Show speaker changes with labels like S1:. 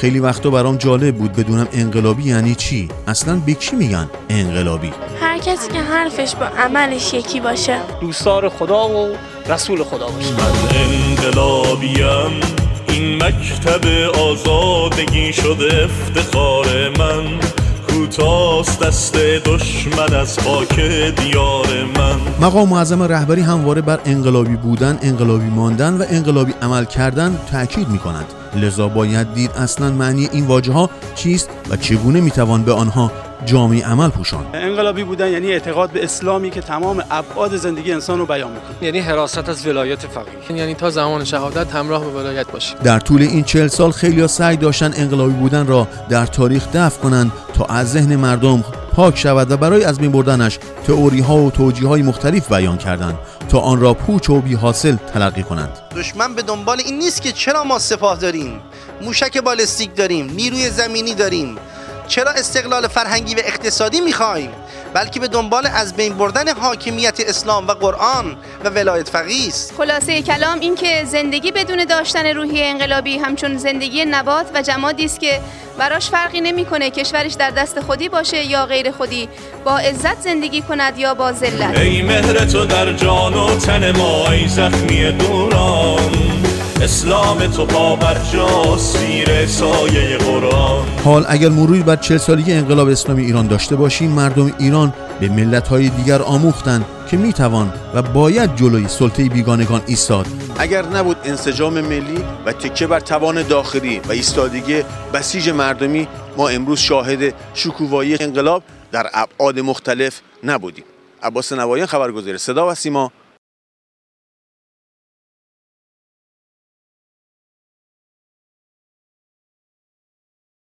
S1: خیلی وقتا برام جالب بود بدونم انقلابی یعنی چی؟ اصلاً به کی میگن انقلابی؟
S2: هر کسی که حرفش با عملش یکی باشه،
S3: دوستدار خدا و رسول خدا باشه.
S4: من انقلابیم، این مکتب آزادگی شده افتخار من، کوتاست دست دشمن از خاک دیار من.
S1: مقام معظم رهبری همواره بر انقلابی بودن، انقلابی ماندن و انقلابی عمل کردن تاکید می‌کنند. لذا باید دید اصلاً معنی این واژه‌ها چیست و چگونه میتوان به آنها جامع عمل پوشاند.
S5: انقلابی بودن یعنی اعتقاد به اسلامی که تمام ابعاد زندگی انسان رو بیان می‌کنه.
S3: یعنی حراست از ولایت فقیه، یعنی تا زمان شهادت همراه به ولایت باشی.
S1: در طول این 40 سال خیلی‌ها سعی داشتن انقلابی بودن را در تاریخ دفن کنند تا از ذهن مردم پاک شود و برای از بین بردنش تئوری‌ها و توجیه‌های مختلف بیان کردند تا آن را پوچ و بی حاصل تلقی کنند.
S6: دشمن به دنبال این نیست که چرا ما سپاه داریم، موشک بالستیک داریم، نیروی زمینی داریم، چرا استقلال فرهنگی و اقتصادی می‌خوایم، بلکه به دنبال از بین بردن حاکمیت اسلام و قرآن و ولایت فقیه است.
S7: خلاصه کلام این که زندگی بدون داشتن روحیه انقلابی همچون زندگی نبات و جمادی است که براش فرقی نمیکنه کشورش در دست خودی باشه یا غیر خودی، با عزت زندگی کند یا با ذلت.
S4: ای مهر تو در جان و تن ما، ای زخمی دوران، اسلام تو پابرجاست زیر سایه قرآن.
S1: حال اگر مروری بر 40 سالگی انقلاب اسلامی ایران داشته باشیم، مردم ایران به ملت‌های دیگر آموختند که میتوان و باید جلوی سلطه بیگانگان ایستاد.
S8: اگر نبود انسجام ملی و تکیه بر توان داخلی و ایستادگی بسیج مردمی، ما امروز شاهد شکوفایی انقلاب در ابعاد مختلف نبودیم. عباس نوایان، خبرگزاری صدا و سیما،